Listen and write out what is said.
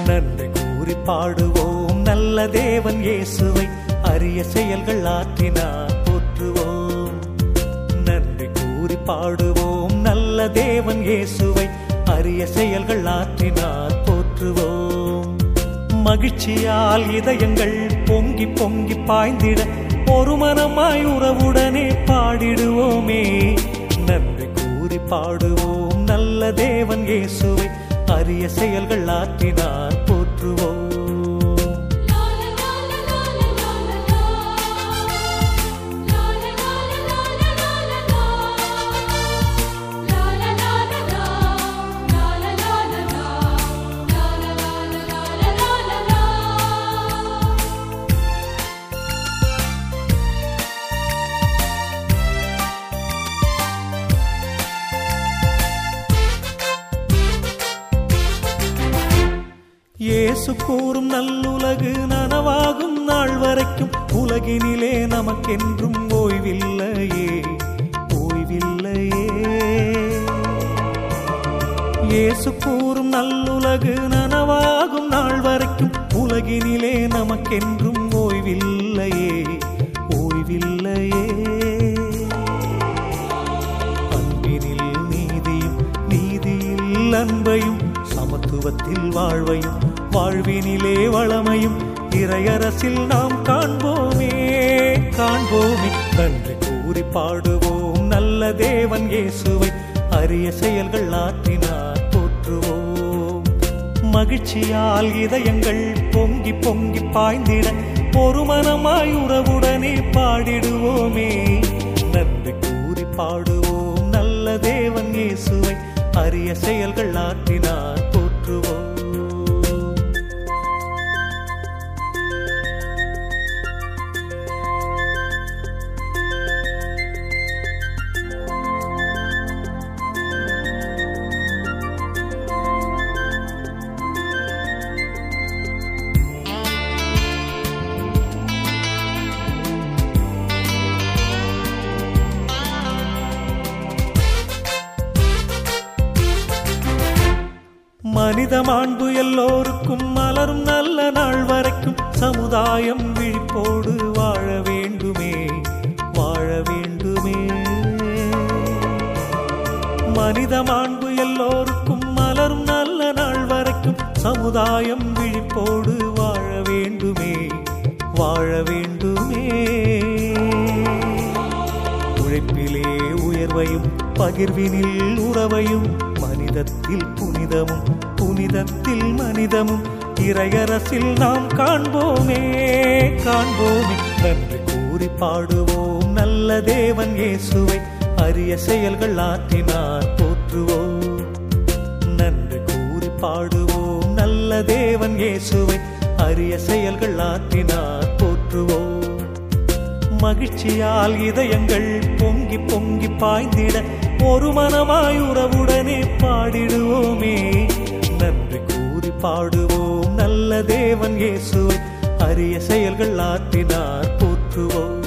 நன்றி கூறி பாடுவோம் நல்ல தேவன் இயேசுவை, அரிய செயல்கள் ஆற்றினார் போற்றுவோம். நன்றி கூறி பாடுவோம் நல்ல தேவன் இயேசுவை, அரிய செயல்கள் ஆற்றினார் போற்றுவோம். மகிழ்ச்சியால் இதயங்கள் பொங்கி பொங்கி பாய்ந்திட ஒரு மனமாய் உறவுடனே பாடிடுவோமே. நன்றி கூறி பாடுவோம் நல்ல தேவன் இயேசுவை, அரிய செயல்கள் ஆற்றினார் போற்றுவோம். இயேசு கூறும் நல்லுலகு நனவாகும் நாள் வரைக்கும் உலகினிலே நமக்கென்றும் ஓய்வில்லையே, ஓய்வில்லையே. இயேசு கூறும் நல்லுலகு நனவாகும் நாள் வரைக்கும் உலகினிலே நமக்கென்றும் ஓய்வில்லையே, ஓய்வில்லையே. அன்பினில் நீதியும், நீதியில் அன்பையும், சமத்துவத்தில் வாழ்வையும், வாழ்வினிலே வளமையும் இறையரசில் நாம் காண்போமே, காண்போமே. நன்றி கூறி பாடுவோம் நல்ல தேவன் இயேசுவை, அரிய செயல்கள் ஆற்றினார் போற்றுவோம். மகிழ்ச்சியால் இதயங்கள் பொங்கி பொங்கி பாய்ந்திட ஒரு மனமாய் உறவுடனே பாடிடுவோமே. நன்றி கூறி பாடுவோம் நல்ல தேவன் இயேசுவை, அரிய செயல்கள் ஆற்றினார் போற்றுவோம். மனித மாண்பு எல்லோருக்கும் மலரும் நல்ல நாள் வரைக்கும் சமுதாயம் விழிப்போடு வாழ வேண்டுமே, வாழ வேண்டுமே. மனித மாண்பு எல்லோருக்கும் மலரும் நல்ல நாள் வரைக்கும் சமுதாயம் விழிப்போடு வாழ வேண்டுமே, வாழ வேண்டுமே. உழைப்பிலே உயர்வையும் பகிர்வினில் உறவையும், மனிதத்தில் புனிதமும் புனிதத்தில் மனிதமும் இறையரசில் நாம் காண்போமே, காண்போமே. நன்றி கூறி பாடுவோம் நல்ல தேவன் இயேசுவை, அரிய செயல்கள் ஆற்றினார் போற்றுவோம். நன்றி கூறி பாடுவோம் நல்ல தேவன் இயேசுவை, அரிய செயல்கள் ஆற்றினார் போற்றுவோம். மகிழ்ச்சியால் இதயங்கள் பொங்கி பொங்கி பாய்ந்திட ஒரு மனமாய் உறவுடனே பாடிடுவோமே. நன்றி கூறி பாடுவோம் நல்ல தேவன் இயேசுவை, அரிய செயல்கள் ஆற்றினார் போற்றுவோம்.